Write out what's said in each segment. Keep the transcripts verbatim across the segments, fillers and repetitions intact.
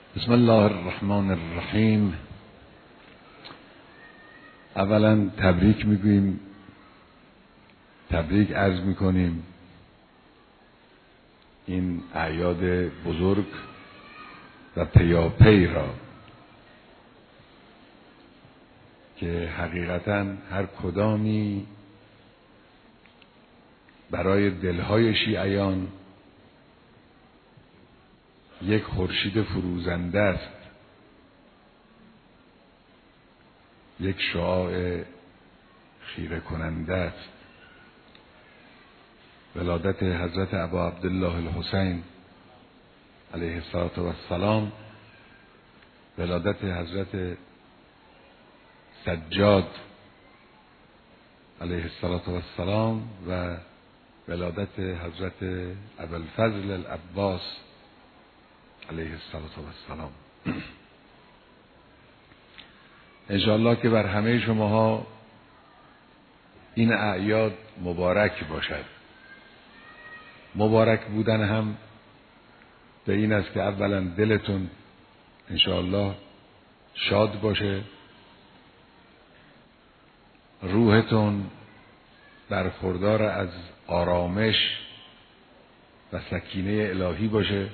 بسم الله الرحمن الرحیم. اولا تبریک میگوییم، تبریک عرض میکنیم این اعیاد بزرگ و پیاپی را که حقیقتا هر کدامی برای دلهای شیعیان یک خورشید فروزنده است، یک شعاع خیره کننده است. ولادت حضرت ابا عبدالله الحسین علیه السلام، ولادت حضرت سجاد علیه السلام و ولادت حضرت ابوالفضل العباس علیه السلام. انشاءالله که بر همه شماها این اعیاد مبارک باشد. مبارک بودن هم به این است که اولا دلتون انشاءالله شاد باشه، روحتون برخوردار از آرامش و سکینه الهی باشه،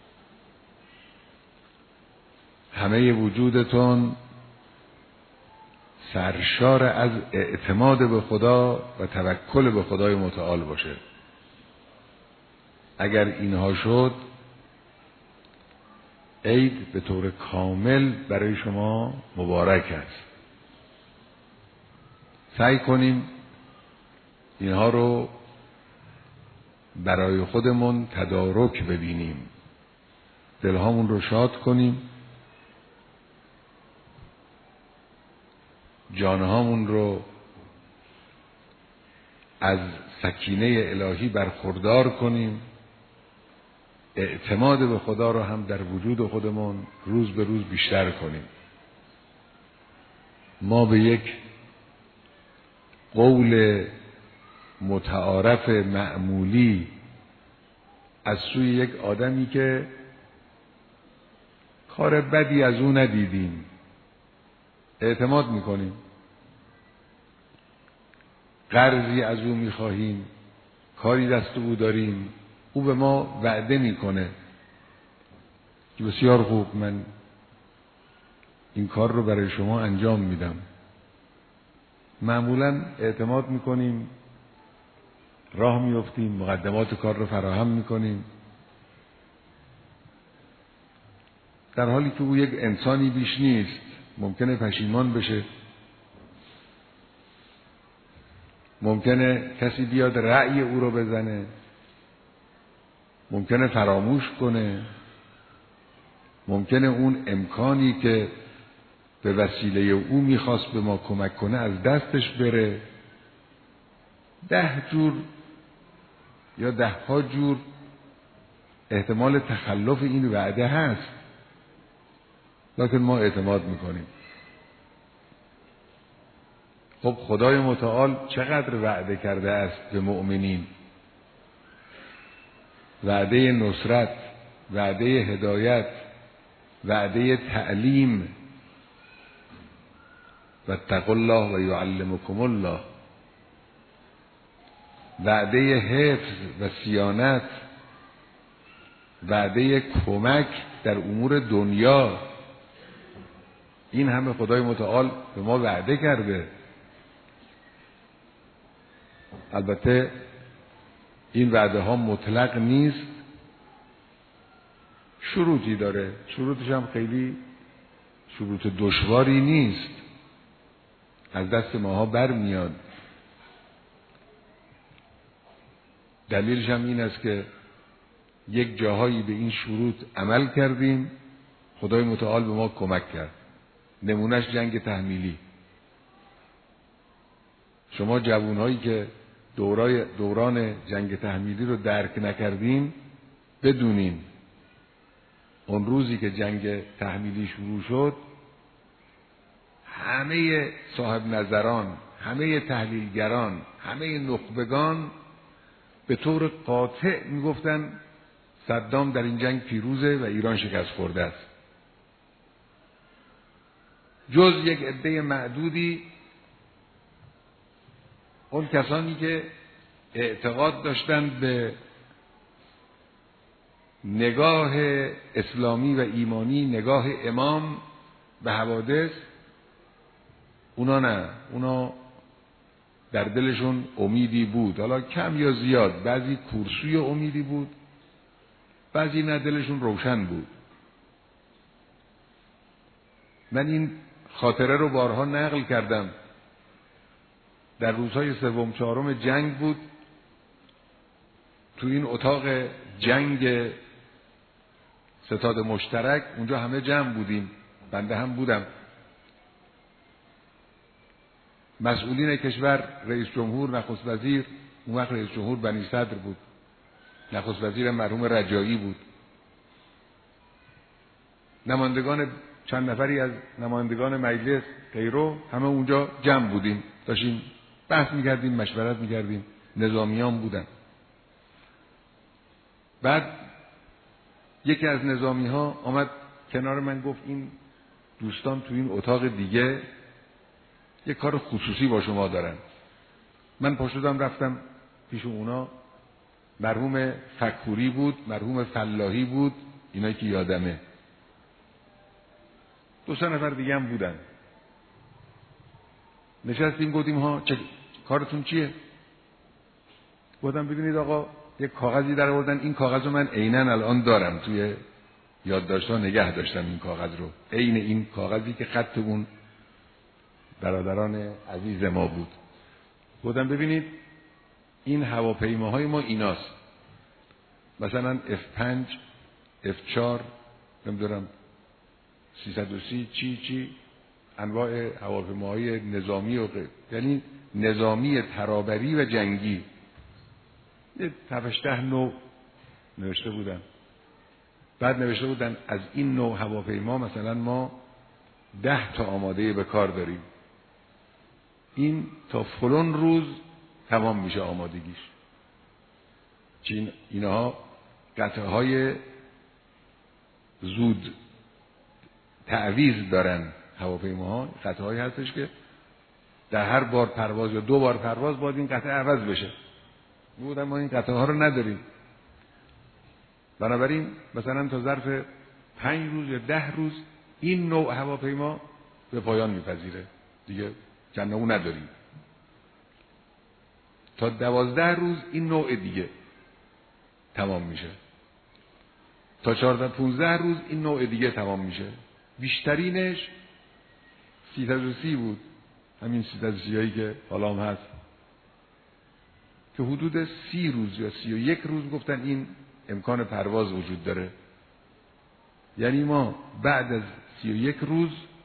همه وجودتون سرشار از اعتماد به خدا و توکل به خدای متعال باشه. اگر اینها شد، عید به طور کامل برای شما مبارک است. سعی کنیم اینها رو برای خودمون تدارک ببینیم، دلهامون رو شاد کنیم، جانهامون رو از سکینه الهی برخوردار کنیم، اعتماد به خدا رو هم در وجود خودمون روز به روز بیشتر کنیم. ما به یک قول متعارف معمولی از سوی یک آدمی که کار بدی از او ندیدیم اعتماد میکنیم، قرضی از او میخواهیم، کاری دست او داریم، او به ما وعده میکنه که بسیار خوب، من این کار رو برای شما انجام میدم. معمولا اعتماد میکنیم، راه میافتیم، مقدمات کار رو فراهم میکنیم، در حالی که او یک انسانی بیش نیست، ممکنه پشیمان بشه، ممکنه کسی بیاد رأی او رو بزنه، ممکنه فراموش کنه، ممکنه اون امکانی که به وسیله او میخواست به ما کمک کنه از دستش بره. ده جور یا ده ها جور احتمال تخلف این وعده هست، لکن ما اعتماد میکنیم. خب خدای متعال چقدر وعده کرده است به مؤمنین؟ وعده نصرت، وعده هدایت، وعده تعلیم، و اتقوا الله و یعلمکم الله، وعده حفظ و صیانت، وعده کمک در امور دنیا. این همه خدای متعال به ما وعده کرده. البته این وعده ها مطلق نیست، شروطی داره، شروطش هم خیلی شروط دشواری نیست، از دست ماها بر میاد. دلیلش هم این است که یک جاهایی به این شروط عمل کردیم، خدای متعال به ما کمک کرد. نمونهش جنگ تحمیلی. شما جوانهایی که دورای دوران جنگ تحمیلی رو درک نکردین، بدونین اون روزی که جنگ تحمیلی شروع شد، همه صاحب نظران، همه تحلیلگران، همه نخبگان به طور قاطع میگفتن صدام در این جنگ پیروزه و ایران شکست خورده است. جز یک عده معدودی، اون کسانی که اعتقاد داشتند به نگاه اسلامی و ایمانی، نگاه امام به حوادث، اونا نه، اونا در دلشون امیدی بود، حالا کم یا زیاد، بعضی کورسوی امیدی بود، بعضی نه، دلشون روشن بود. من این خاطره رو بارها نقل کردم. در روزهای سوم چهارم جنگ بود، تو این اتاق جنگ ستاد مشترک، اونجا همه جمع بودیم، بنده هم بودم. مسئولین کشور، رئیس جمهور، نخست وزیر، اون وقت رئیس جمهور بنی صدر بود، نخست وزیر مرحوم رجایی بود، نمایندگان چند نفری از نمایندگان مجلس غیره، همه اونجا جمع بودیم، داشتیم بحث می‌کردیم، مشورت می‌کردیم. نظامیان بودن. بعد یکی از نظامی‌ها آمد کنار من، گفت این دوستان تو این اتاق دیگه یک کار خصوصی با شما دارن. من پاشدم رفتم پیش اونا. مرحوم فکوری بود، مرحوم فلاحی بود، اینایی که یادمه، دو سه نفر دیگه هم بودن. نشستیم، گفتیم ها چه کارتون چیه؟ گفتم ببینید آقا، یک کاغذی در آوردن، این کاغذ رو من عیناً الان دارم، توی یادداشت‌ها نگه داشتم این کاغذ رو، عین این کاغذی که خط اون برادران عزیز ما بود. گفتم ببینید این هواپیماهای ما ایناست، مثلا اف پنج، اف چهار، نمیدونم سیصد و سی، چی چی، انواع هواپیماهای نظامی و غیر، یعنی نظامی ترابری و جنگی، یه هفده نوع نوشته بودن. بعد نوشته بودن از این نوع هواپیما مثلا ما ده تا آماده به کار داریم، این تا فلان روز تمام میشه آمادگیش. چین اینها قطعه های زود تعویض دارن، هواپیماها قطعه هایی هستش که در هر بار پرواز یا دو بار پرواز باید این قطعه عوض بشه. بودن ما این قطعه ها رو نداریم، بنابراین مثلا تا ظرف پنج روز یا ده روز این نوع هواپیما به پایان میپذیره دیگه، چند نوع نداریم. تا دوازده روز این نوع دیگه تمام میشه، تا چهارده پونزده روز این نوع دیگه تمام میشه. بیشترینش سیصد و سی بود، همین سیصد و سی هایی که حالا هم هست، که حدود سی روز یا سی و یک روز گفتن این امکان پرواز وجود داره. یعنی ما بعد از سی و یک روز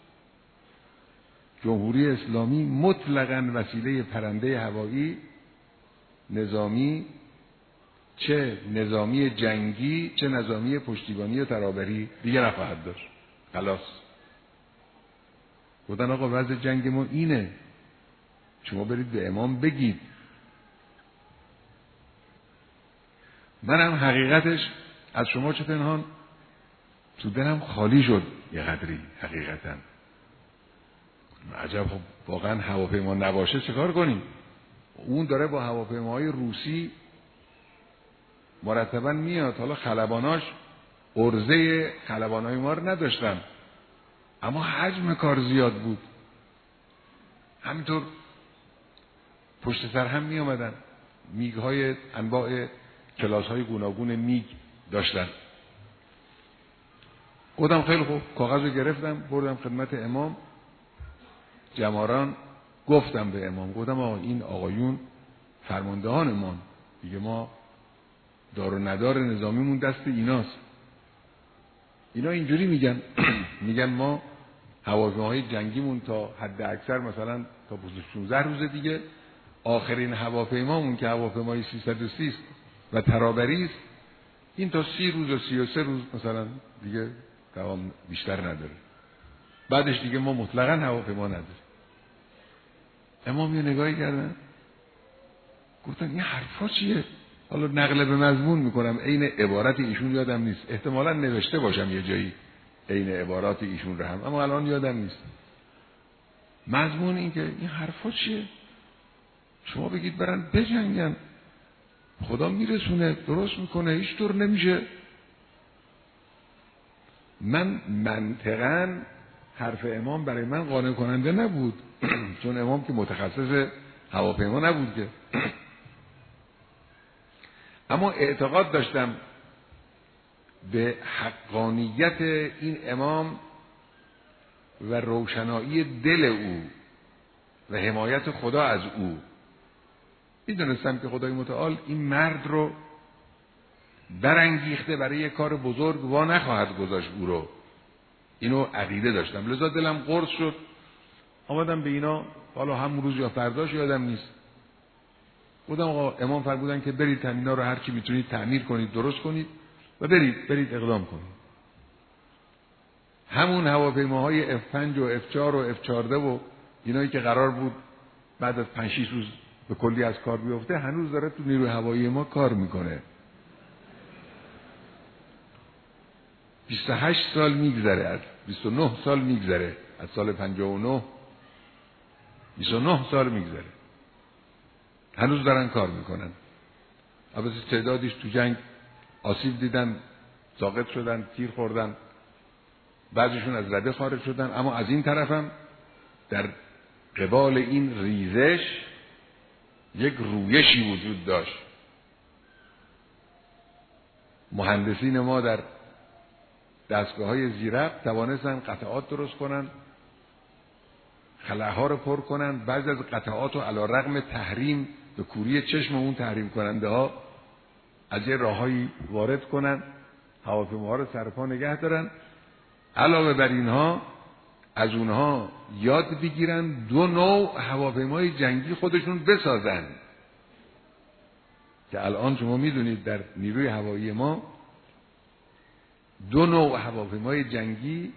جمهوری اسلامی مطلقاً وسیله پرنده هوایی نظامی، چه نظامی جنگی چه نظامی پشتیبانی و ترابری دیگه نخواهد داشت. خلاص. گفتن آقا وضع جنگ ما اینه، شما برید به امام بگید. منم حقیقتش از شما چه پنهان، تو دلم خالی شد یه قدری حقیقتا. عجب، خب واقعا هواپیما نباشه چه کار کنیم؟ اون داره با هواپیماهای روسی مرتبا میاد، حالا خلباناش ارزه خلبانای ما رو نداشتن، اما حجم کار زیاد بود. همینطور پشت سر هم می آمدن، میگ های انواع کلاس های گوناگون میگ داشتن. گفتم خیلی خوب، کاغذ رو گرفتم بردم خدمت امام جماران، گفتم به امام، گفتم آقا این آقایون فرماندهان ما دیگه، ما دار و ندار نظامیمون دست ایناست. اینا اینجوری میگن میگن ما هواپیماهای جنگیمون تا حد اکثر مثلا تا پانزده روز دیگه، آخرین هواپیمامون که هواپیمای سیصد و سی است و ترابری است، این تا سی روز و سی و سه روز مثلا دیگه دوام بیشتر نداره، بعدش دیگه ما مطلقاً هواپیما نداریم. امام یه نگاهی کردن گفتن این حرفا چیه؟ حالا نقل به مضمون میکنم، عین عبارت ایشون یادم نیست، احتمالاً نوشته باشم یه جایی عین عبارات ایشون رو هم، اما الان یادم نیست. مضمون این که این حرفا چیه؟ شما بگید برن بجنگن، خدا میرسونه، درست میکنه، هیچ طور نمیشه. من منطقاً حرف امام برای من قانع کننده نبود چون امام که متخصص هواپیما نبود که اما اعتقاد داشتم به حقانیت این امام و روشنایی دل او و حمایت خدا از او. میدونستم که خدای متعال این مرد رو برانگیخته برای یک کار بزرگ، وا نخواهد گذاشت او رو. اینو عقیده داشتم، لذا دلم قرص شد. آمدم به اینا، حالا همون روز یا فرداش یادم نیست، بودم آقا امام فرمودن که برید تمینا رو هر چی میتونید تعمیر کنید، درست کنید و برید برید اقدام کنید. همون هواپیماهای اف پنج و اف چهار و اف چهارده و اینایی که قرار بود بعد از پنج شش روز به کلی از کار بیفته، هنوز داره تو نیروی هوایی ما کار میکنه. بیست و هشت سال میگذره، از بیست و نه سال میگذره، از سال پنجاه و نه بیست و نه سال میگذره، هنوز دارن کار میکنن. البته تعدادیش تو جنگ آسیب دیدن، ساقط شدن، تیر خوردن، بعضیشون از رده خارج شدن، اما از این طرفم در قبال این ریزش یک رویشی وجود داشت. مهندسین ما در دستگاه های زیرق توانستن قطعات درست کنن، خلاها رو پر کنن، بعضی از قطعات رو علی رغم تحریم به کوری چشم اون تحریم کننده ها از یه راههایی وارد کنن، هواپیماها رو سرپا نگه دارن. علاوه بر اینها از اونها یاد بگیرن دو نوع هواپیمای جنگی خودشون بسازن که الان شما میدونید در نیروی هوایی ما دو نوع هواپیمای جنگی،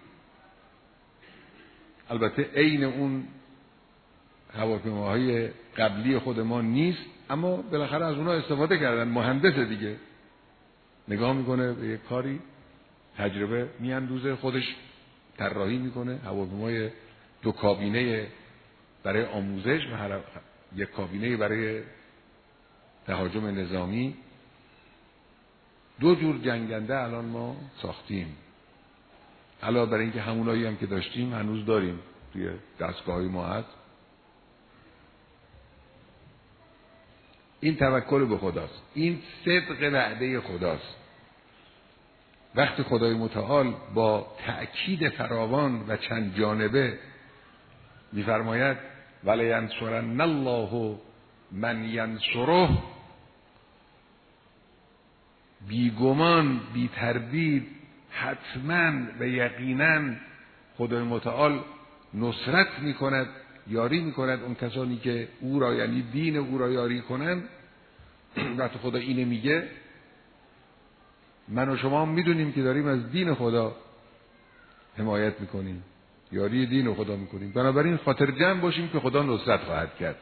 البته عین اون هواپیماهای قبلی خود ما نیست، اما بالاخره از اونها استفاده کردن. مهندس دیگه نگاه میکنه به یک کاری، تجربه میاندوزه، خودش طراحی میکنه. هواپیمای دو کابینه برای آموزش و یک کابینه برای تهاجم نظامی. دو جور جنگنده الان ما ساختیم، علاوه بر اینکه همونایی هم که داشتیم هنوز داریم توی دستگاه‌های ما هست. این توکل به خداست، این صدق وعده خداست. وقتی خدای متعال با تأکید فراوان و چند جانبه می‌فرماید ولینصرن الله من ینصره، بیگمان بی تردید حتما و یقینا خدای متعال نصرت میکند، یاری میکند اون کسانی که او را، یعنی دین او را یاری کنند. وقتی خدا اینه میگه، من و شما میدونیم که داریم از دین خدا حمایت میکنیم، یاری دین خدا میکنیم. بنابراین خاطر جمع باشیم که خدا نصرت خواهد کرد.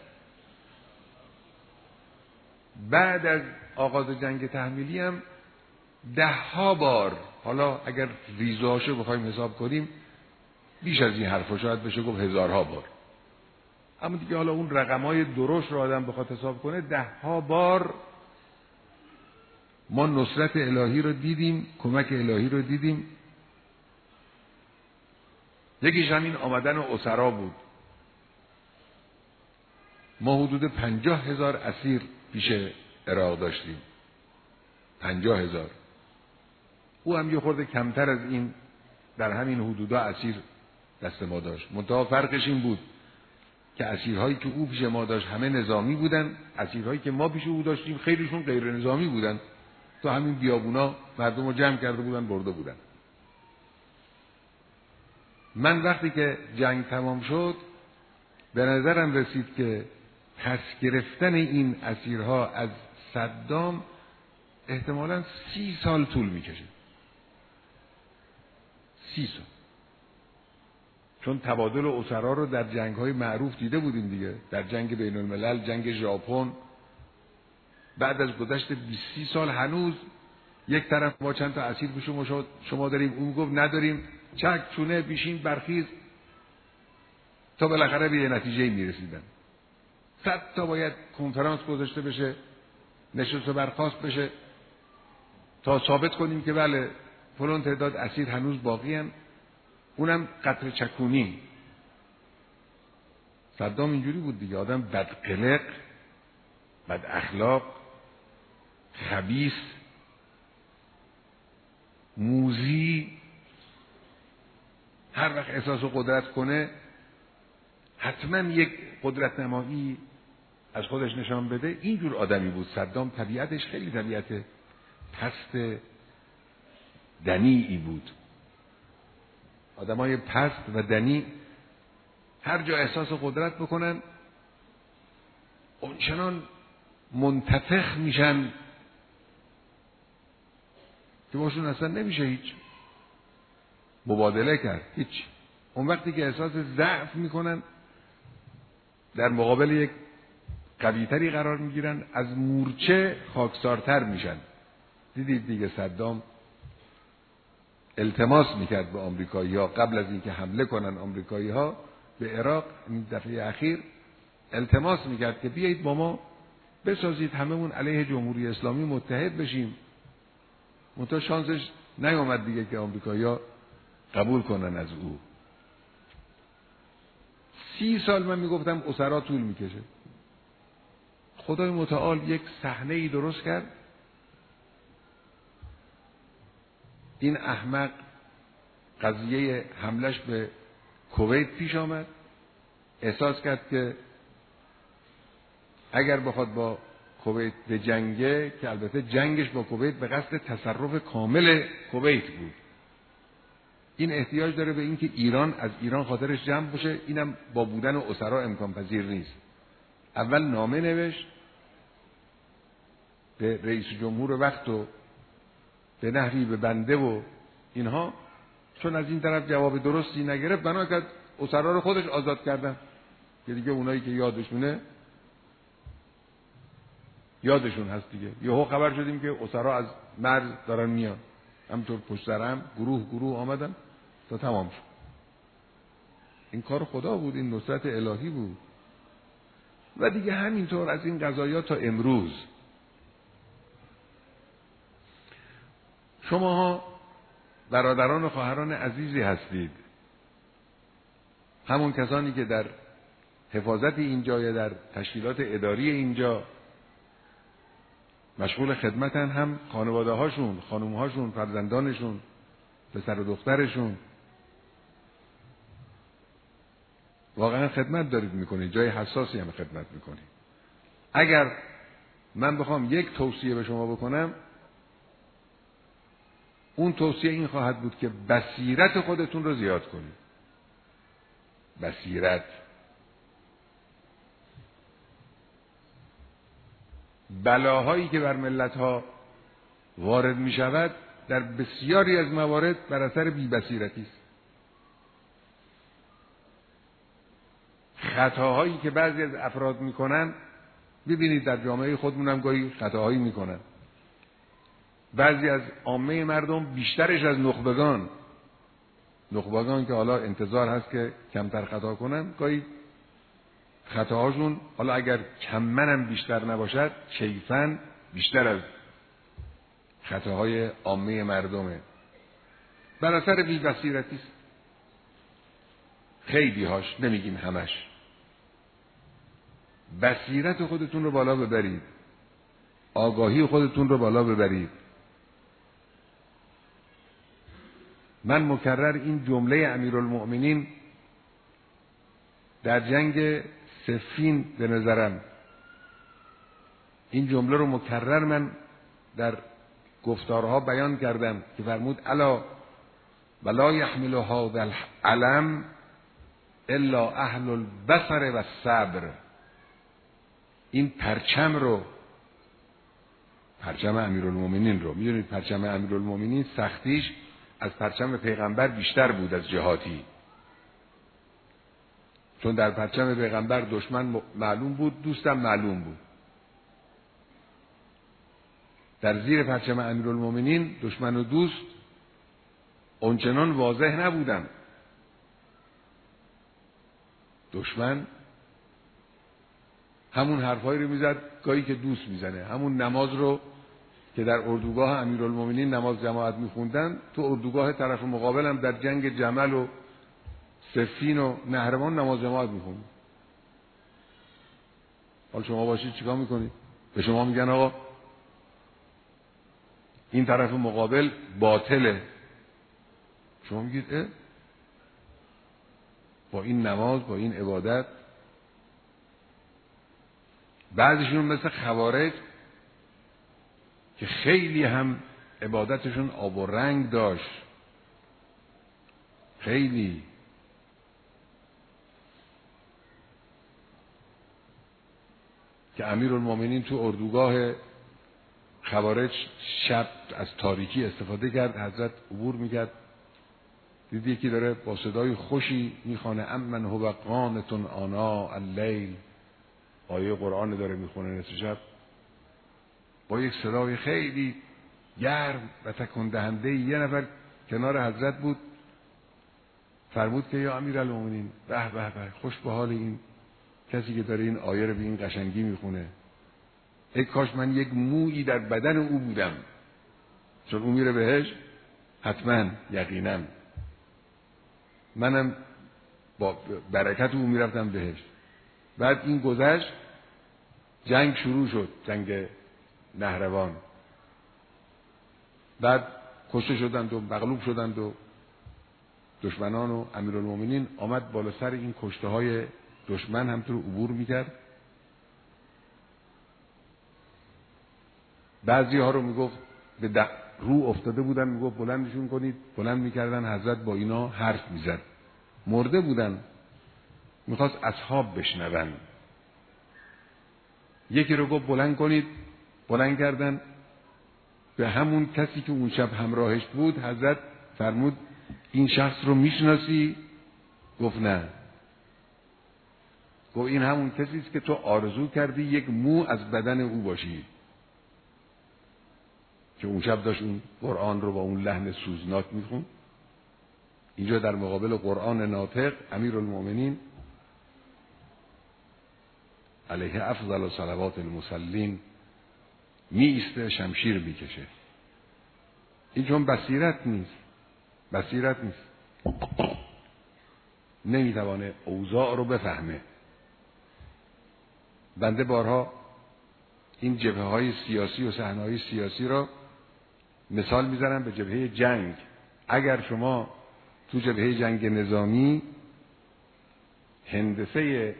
بعد از آغاز جنگ تحمیلی هم ده ها بار، حالا اگر ریزهاشو بخوایم حساب کنیم بیش از این حرفا، شاید بشه گفت هزارها بار، اما دیگه حالا اون رقمای درشت رو آدم بخواد حساب کنه، ده ها بار ما نصرت الهی رو دیدیم، کمک الهی رو دیدیم. یکیش همین آمدن اسرا بود. ما حدود پنجاه هزار اسیر پیش عراق داشتیم، پنجاه هزار. او هم یه خورده کمتر از این در همین حدودا اسیر دست ما داشت. منتها فرقش این بود که اسیرهایی که او پیش ما داشت همه نظامی بودن، اسیرهایی که ما پیش او داشتیم خیلیشون غیر نظامی بودن. تو همین بیابونا مردم رو جمع کرده بودن، برده بودن. من وقتی که جنگ تمام شد به نظرم رسید که پس گرفتن این اسیرها از صدام احتمالاً سی سال طول میکشه. سی سال. چون تبادل اسرا رو در جنگ‌های معروف دیده بودیم دیگه، در جنگ بین الملل، جنگ ژاپن. بعد از گذشت بیست سال هنوز یک طرف ما چند تا اسیر به شما, شما داریم، اون گفت نداریم، چک چونه بیشین برخیز. تا بالاخره به یه نتیجه میرسیدن. صد تا باید کنفرانس گذاشته بشه، نشست و برخاست بشه تا ثابت کنیم که بله فلان تعداد اسیر هنوز باقی هستند، اونم قطره چکونی. صدام اینجوری بود دیگه، آدم بدقلق، بد اخلاق، خبیث، موذی. هر وقت احساس قدرت کنه حتما یک قدرت نمایی از خودش نشان بده. اینجور آدمی بود صدام. طبیعتش خیلی طبیعت پست دنیئی بود. آدمای پست و دنی هر جا احساس قدرت بکنن اونچنان منتفخ میشن که باشون اصلا نمیشه هیچ مبادله کرد، هیچ. اون وقتی که احساس ضعف میکنن در مقابل یک قویتری قرار میگیرن، از مورچه خاکسارتر میشن. دیدید دیگه صدام التماس میکرد به آمریکایی‌ها قبل از اینکه حمله کنن آمریکایی‌ها به عراق، این دفعه اخیر التماس میکرد که بیایید با ما بسازید هممون علیه جمهوری اسلامی متحد بشیم. منتها شانسش نیامد دیگه که آمریکایی‌ها قبول کنن از او. سی سال من میگفتم اسرا طول میکشه. خدای متعال یک صحنه‌ای درست کرد. این احمق قضیه حملش به کویت پیش آمد، احساس کرد که اگر بخواد با کویت به جنگه، که البته جنگش با کویت به قصد تصرف کامل کویت بود، این احتیاج داره به اینکه ایران از ایران خاطرش جمع بشه، اینم با بودن اسرا امکان پذیر نیست. اول نامه نوشت به رئیس جمهور وقت و به نحوی به بنده و اینها، چون از این طرف جواب درستی نگرفت بنا کرد اسرا رو خودش آزاد کردن که دیگه اونایی که یادشونه یادشون هست دیگه. یهو خبر شدیم که اسرا از مرز دارن میان، همطور پشت سر هم گروه گروه آمدن تا تمام شد. این کار خدا بود، این نصرت الهی بود. و دیگه همینطور از این قضایا تا امروز. شماها برادران و خواهران عزیزی هستید، همون کسانی که در حفاظت اینجا یا در تشکیلات اداری اینجا مشغول خدمتن، هم خانواده هاشون، خانوم هاشون، فرزندانشون، پسر و دخترشون. واقعا خدمت دارید میکنید، جای حساسی هم خدمت میکنید. اگر من بخوام یک توصیه به شما بکنم، اون توصیه این خواهد بود که بصیرت خودتون رو زیاد کنید. بصیرت. بلاهایی که بر ملت‌ها وارد می شود در بسیاری از موارد بر اثر بی‌بصیرتی است. خطاهایی که بعضی از افراد میکنن، ببینید در جامعه خودمون هم گاهی خطاهایی میکنن. بعضی از عامه مردم بیشترش از نخبگان، نخبگان که حالا انتظار هست که کمتر خطا کنن، گاهی خطاهاشون حالا اگر کمن هم بیشتر نباشد کیفاً بیشتر از خطاهای عامه مردمه. بر اثر بی‌بصیرتی است. خیلی هاش، نمیگیم همش. بصیرت خودتون رو بالا ببرید، آگاهی خودتون رو بالا ببرید. من مکرر این جمله امیرالمؤمنین در جنگ صفین به نظرم، این جمله رو مکرر من در گفتارها بیان کردم که فرمود الا ولا يحمل هذا العلم الا اهل البصر و الصبر. این پرچم رو، پرچم امیرالمؤمنین رو، میدونید پرچم امیرالمؤمنین سختیش از پرچم پیغمبر بیشتر بود از جهاتی، چون در پرچم پیغمبر دشمن معلوم بود، دوستم معلوم بود. در زیر پرچم امیرالمؤمنین دشمن و دوست اونچنان واضح نبودن. دشمن همون حرفایی رو میزد گاهی که دوست میزنه، همون نماز رو که در اردوگاه امیرالمومنین نماز جماعت میخوندن، تو اردوگاه طرف مقابل هم در جنگ جمل و صفین و نهروان نماز جماعت میخوند. حالا شما باشید چیکار میکنید؟ به شما میگن آقا این طرف مقابل باطله، شما میگید اه با این نماز با این عبادت. بعضیشون مثل خوارج که خیلی هم عبادتشون آب و رنگ داشت، خیلی که امیرالمومنین تو اردوگاه خوارج شب از تاریکی استفاده کرد، حضرت عبور میکرد، دید یکی داره با صدای خوشی میخوانه امن هو قانت آناء اللیل، آیه قرآن داره میخونه نصف شب با یک صدای خیلی گرم و تکان دهنده. یه نفر کنار حضرت بود، فرمود که یا امیرالمومنین به به به، خوش به حال این کسی که داره این آیه رو به این قشنگی میخونه، ای کاش من یک مویی در بدن او بودم، چون او میره بهش حتما یقینا، منم با برکت او میرفتم بهش. بعد این گذشت، جنگ شروع شد، جنگ نهروان، بعد کشته شدند و مغلوب شدند و دشمنان و امیرالمومنین آمد بالا سر این کشته های دشمن همطور عبور میکرد. بعضی ها رو میگفت به رو افتاده بودن، میگفت بلندشون کنید، بلند میکردن، حضرت با اینا حرف میزد. مرده بودن، میخواست اصحاب بشنون. یکی رو گفت بلند کنید، بلند کردن، به همون کسی که اون شب همراهش بود حضرت فرمود این شخص رو میشناسی؟ گفت نه. گفت این همون کسی است که تو آرزو کردی یک مو از بدن او باشی، که اون شب داشت اون قرآن رو با اون لحن سوزناک میخوند. اینجا در مقابل قرآن ناطق امیرالمومنین علیه افضل صلوات المصلین می ایسته، شمشیر میکشه. این چون بصیرت نیست، بصیرت نیست، نمیتوانه اوضاع رو بفهمه. بنده بارها این جبهه های سیاسی و صحنه های سیاسی را مثال میزنم به جبهه جنگ. اگر شما تو جبهه جنگ نظامی هندسه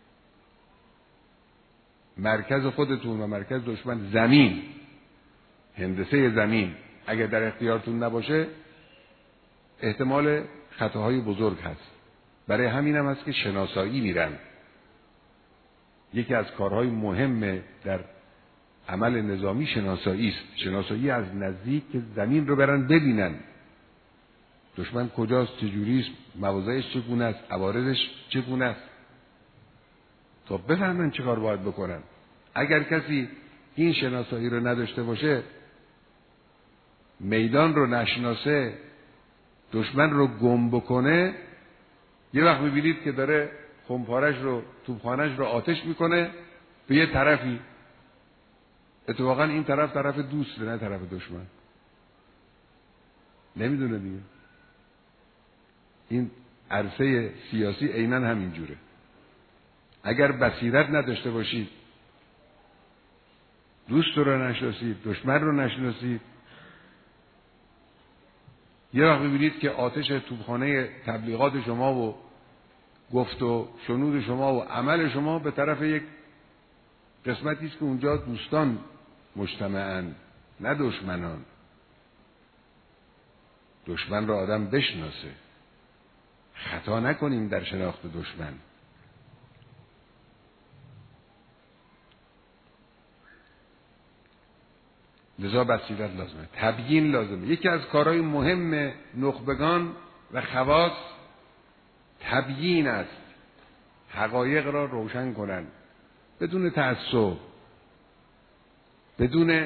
مرکز خودتون و مرکز دشمن زمین، هندسه زمین اگر در اختیارتون نباشه احتمال خطاهای بزرگ هست. برای همین هم هست که شناسایی میرن. یکی از کارهای مهم در عمل نظامی شناسایی است. شناسایی از نزدیک که زمین رو برن ببینن دشمن کجاست، چجوریست، مواضعش چگونه است، عوارضش چگونه است، تا بفهمن چه کار باید بکنن. اگر کسی این شناسایی رو نداشته باشه، میدان رو نشناسه، دشمن رو گم بکنه، یه وقت میبینید که داره خمپارش رو، توپخانه‌اش رو آتش میکنه به یه طرفی، اتفاقا این طرف طرف دوسته نه طرف دشمن، نمیدونه دیگه. این عرصه سیاسی عیناً همین جوره. اگر بصیرت نداشته باشید، دوست رو نشناسید، دشمن رو نشناسید، یه وقت می‌بینید که آتش توپخانه تبلیغات شما و گفت و شنود شما و عمل شما به طرف یک قسمتی است که اونجا دوستان مجتمعن نه دشمنان. دشمن را آدم بشناسه، خطا نکنیم در شناخت دشمن. لذا بصیرت لازمه، تبیین لازمه. یکی از کارهای مهم نخبگان و خواص تبیین است، حقایق را روشن کنند بدون تعصب، بدون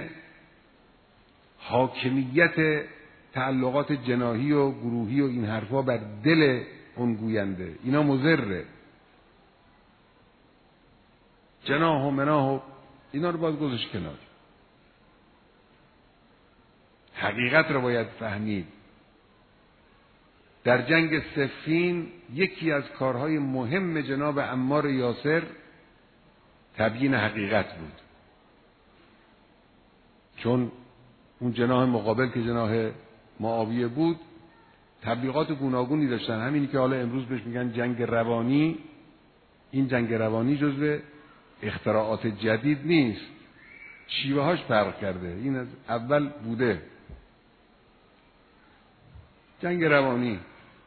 حاکمیت تعلقات جناحی و گروهی و این حرفا بر دل اون گوینده. اینا مضره. جناح و مناح و اینا رو باید گذاشت کنار. حقیقت رو باید فهمید. در جنگ صفین یکی از کارهای مهم جناب عمار یاسر تبیین حقیقت بود، چون اون جناح مقابل که جناح معاویه بود تبلیغات گوناگونی داشتن، همینی که حالا امروز بهش میگن جنگ روانی. این جنگ روانی جزو اختراعات جدید نیست، شیوه هاش فرق کرده، این از اول بوده. جنگ روانی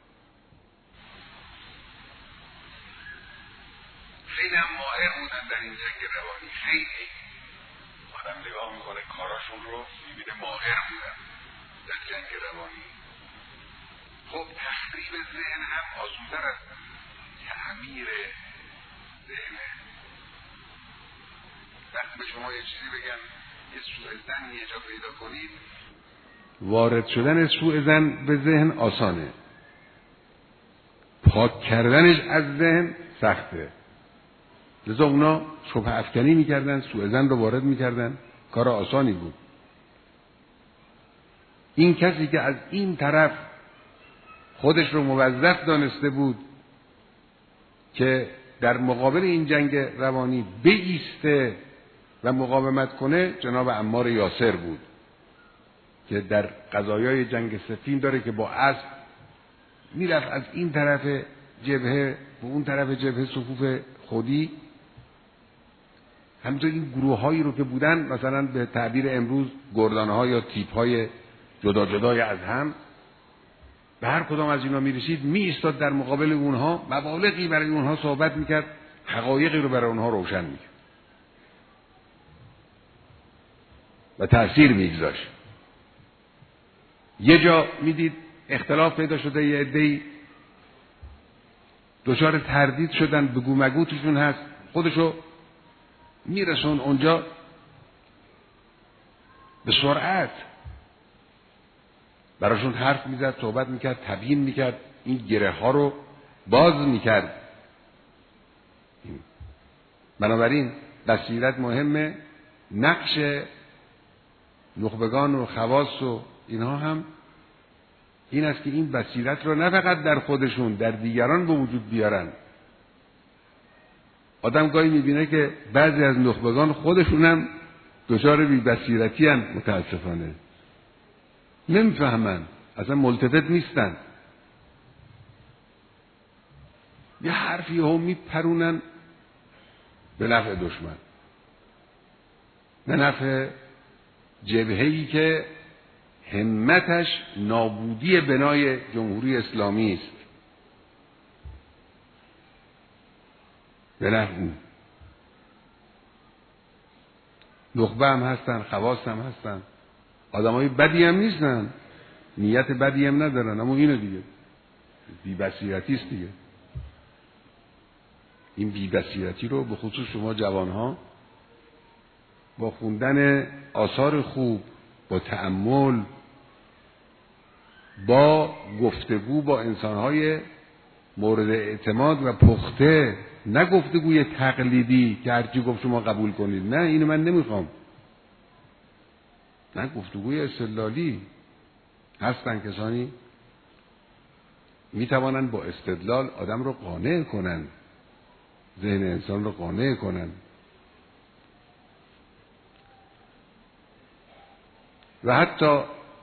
خیلی هم ماهر بودن در این جنگ روانی، خیلی آدم نگاه میکنه کاراشون رو میبینه ماهر بودن در جنگ روانی. خب تخریب ذهن هم آسودتر از تعمیر ذهنه. وقتی به شما یه چیزی بگن یه سوء ظنی یه جا پیدا کنید، وارد شدن سوء ظن به ذهن آسانه، پاک کردنش از ذهن سخته. لذا اونا شبهه افکنی میکردن، سوء ظن رو وارد میکردن، کار آسانی بود. این کسی که از این طرف خودش رو موظف دانسته بود که در مقابل این جنگ روانی بایسته و مقاومت کنه، جناب عمار یاسر بود که در قضایای جنگ صفین داره که با اسب میرفت از این طرف جبهه و اون طرف جبهه صفوف خودی. همینطور این گروه هایی رو که بودن، مثلا به تعبیر امروز گردانه ها یا تیپ های جدا جدای از هم، به هر کدام از اینا میرسید می ایستاد در مقابل اونها، مبالغی برای اونها صحبت میکرد، حقایقی رو برای اونها روشن میکرد و تأثیر میگذاشت. یه جا میدید اختلاف پیدا شده، یه عده‌ای دچار تردید شدن، بگو مگو توشون هست، خودشو میرسون اونجا به سرعت براشون حرف میزد، صحبت میکرد، تبیین میکرد، این گره ها رو باز میکرد. بنابراین بصیرت مهمه. نقش نخبگان و خواص و اینها هم این است که این بصیرت رو نه فقط در خودشون، در دیگران به وجود بیارن. آدم گاهی میبینه که بعضی از نخبگان خودشون هم دچار بی بصیرتی هستند، متاسفانه نمیفهمن، اصلا ملتفت نیستن، یه حرفی هم میپرونن به نفع دشمن، به نفع جبهه‌ای که همتش نابودی بنای جمهوری اسلامی است، به نفع اون. نخبه هم هستن، خواص هم هستن، آدمای بدی هم نیستن، نیت بدی هم ندارن، اما اینو دیگه بی بصیرتی است دیگه. این بی بصیرتی رو به خصوص شما جوانها با خوندن آثار خوب، با تأمل، با گفتگو با انسانهای مورد اعتماد و پخته، نه گفتگوی تقلیدی که هرچی گفت شما قبول کنید، نه اینو من نمیخوام، نه گفتگوی استدلالی. هستن کسانی میتوانن با استدلال آدم رو قانع کنن، ذهن انسان رو قانع کنن. و حتی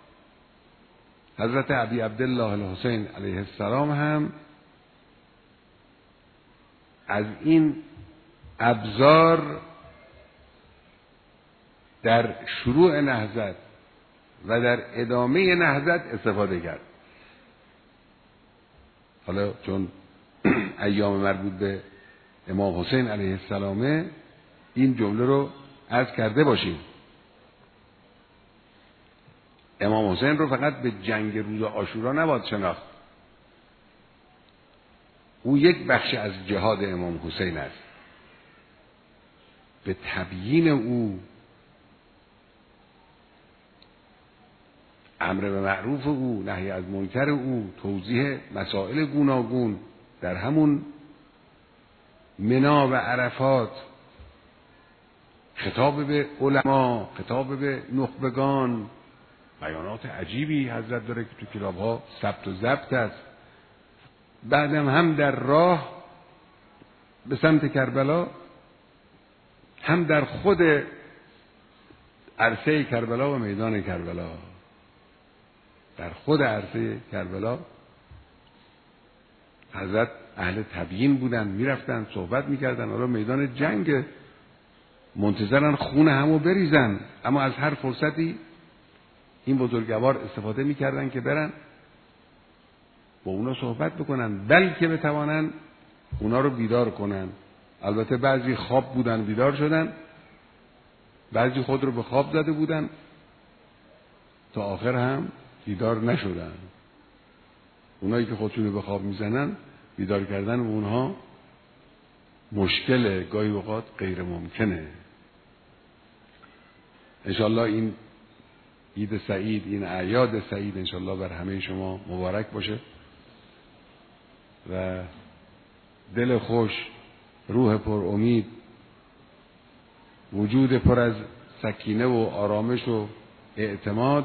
حضرت ابی عبدالله الحسین علیه السلام هم از این ابزار در شروع نهضت و در ادامه نهضت استفاده کرد. حالا چون ایام مربوط به امام حسین علیه السلام این جمله رو عرض کرده باشیم. امام حسین رو فقط به جنگ روز عاشورا نباید شناخت، او یک بخش از جهاد امام حسین است. به تبیین او، امر به معروف او، نهی از منکر او، توضیح مسائل گوناگون در همون منا و عرفات خطاب به علما، خطاب به نخبگان، بیانات عجیبی حضرت داره که تو کتاب ها ثبت و ضبط است. بعدم هم در راه به سمت کربلا، هم در خود عرصه کربلا و میدان کربلا، در خود عرصه کربلا حضرت اهل تبیین بودن، میرفتن صحبت میکردن. حالا میدان جنگ، منتظرن خون همو بریزن، اما از هر فرصتی این بزرگوار استفاده میکردن که برن با اونا صحبت بکنن، بلکه بتوانن اونا رو بیدار کنن. البته بعضی خواب بودن بیدار شدن، بعضی خود رو به خواب زده بودن، تا آخر هم بیدار نشدن. اونایی که خودشون رو به خواب میزنن، بیدار کردن اونها مشکله، گاهی اوقات غیر ممکنه. انشالله این عید سعید، این اعیاد سعید انشالله بر همه شما مبارک باشه و دل خوش، روح پر امید، وجود پر از سکینه و آرامش و اعتماد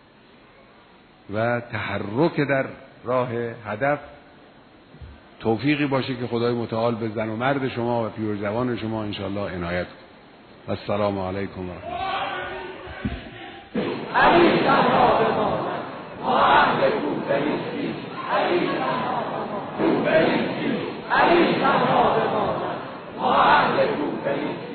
و تحرک در راه هدف توفیقی باشه که خدای متعال به زن و مرد شما و پیرزوان شما انشالله عنایت کنه. السلام علیکم و رحمت الله. علی تنها بماند، ما اهل کوفه نیستیم. علی تنها بماند، کوفه نیستیم. علی تنها بماند، ما اهل کوفه نیستیم.